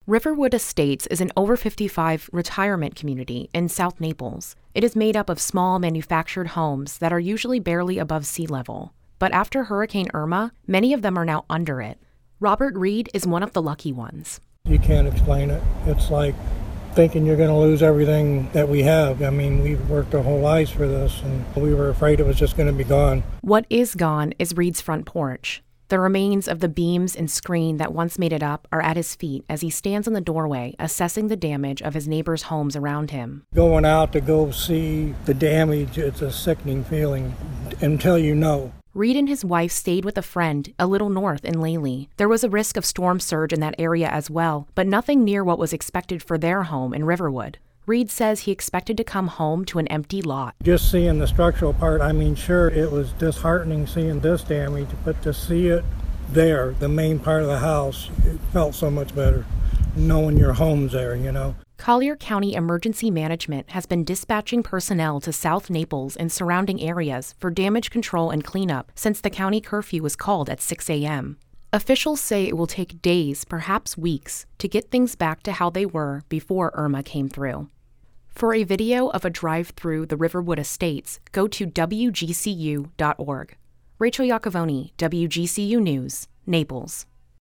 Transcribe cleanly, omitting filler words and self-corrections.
Riverwood Estates is an over 55 retirement community in South Naples. It is made up of small manufactured homes that are usually barely above sea level. But after Hurricane Irma, many of them are now under it. Robert Reed is one of the lucky ones. You can't explain it. It's like thinking you're going to lose everything that we have. I mean, we've worked our whole lives for this, and we were afraid it was just going to be gone. What is gone is Reed's front porch. The remains of the beams and screen that once made it up are at his feet as he stands in the doorway assessing the damage of his neighbors' homes around him. Going out to go see the damage, it's a sickening feeling until you know. Reed and his wife stayed with a friend a little north in Lely. There was a risk of storm surge in that area as well, but nothing near what was expected for their home in Riverwood. Reed says he expected to come home to an empty lot. Just seeing the structural part, I mean, sure, it was disheartening seeing this damage, but to see it there, the main part of the house, it felt so much better, knowing your home's there, you know. Collier County Emergency Management has been dispatching personnel to South Naples and surrounding areas for damage control and cleanup since the county curfew was called at 6 a.m. Officials say it will take days, perhaps weeks, to get things back to how they were before Irma came through. For a video of a drive through the Riverwood Estates, go to WGCU.org. Rachel Iacovoni, WGCU News, Naples.